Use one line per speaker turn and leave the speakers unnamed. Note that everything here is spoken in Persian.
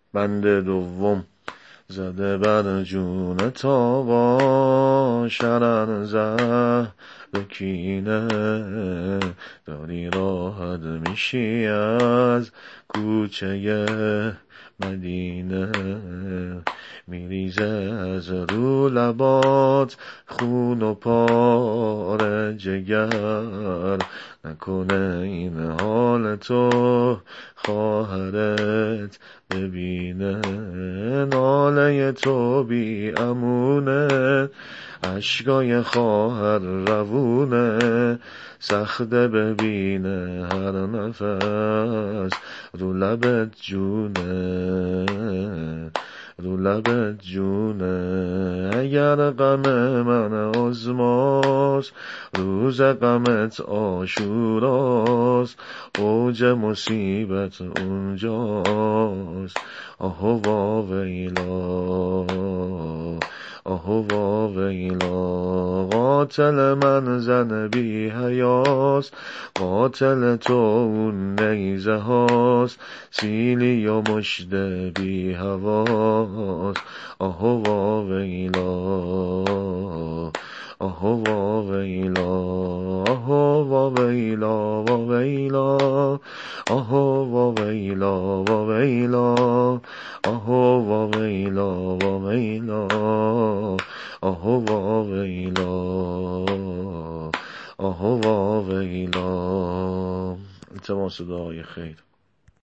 بند دوم. زده بر جون تابا شرر زهر کینه، داری راحت میشی از کوچه مدینه، میریزه از رو لبات خون و پاره جگر، نکنه این حال تو خواهرت ببینه، ناله تو بی امونه، اشکای خواهر روونه، سخته ببینه هر نفس رو لبت جونه، رو لبت جونه. اگر غم من عظماست، روز غمت عاشوراست، اوج مصیبت اونجاست. آه وا ویلا، آه وا ویلا. قاتل من زن بی حیاست، قاتل تو اون نیزه هاست، سیلی و مشت بی هواست. آه وا ویلا، آه وا ویلا، آه وا ویلا، وا ویلا، آه وا ویلا، وا ویلا، آه وا ویلا، وا ویلا، آه وا ویلا، آه وا ویلا. التماس دعای خیر.